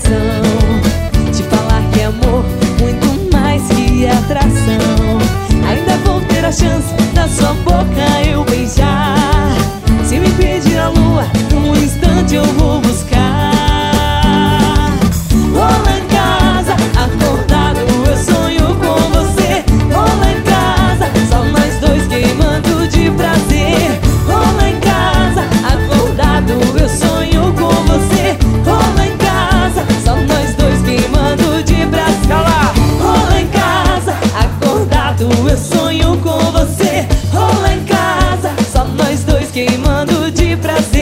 coração, te falar que é amor, muito mais que atração. Ainda vou ter a chance da sua boca eu beijar. Se me pedir a lua, num instante eu vou buscar. Vou lá em casa, acordado eu sonho com você. Vou lá em casa, só nós dois queimando de prazer. Vou lá em casa, acordado eu sonho com você. Vou lá em casa, só nós dois queimando de prazer. Vou lá em casa, acordado eu sonho com você. Vou lá em casa, só nós dois queimando de prazer.